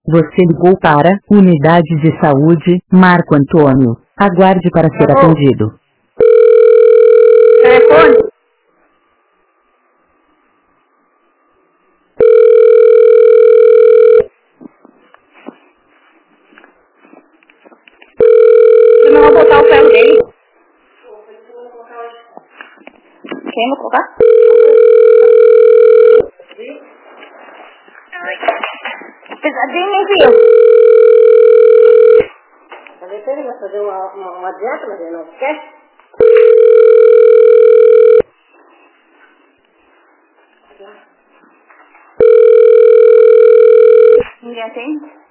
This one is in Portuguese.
Você ligou para Unidade de Saúde, Marco Antônio. Aguarde para ser atendido. Telefone? Eu não vou botar o ferro dele. Quem vai colocar? Pesadinho, hein, filho? Falei pra ele, vai fazer uma dieta, mas ele não quer. Ninguém atende?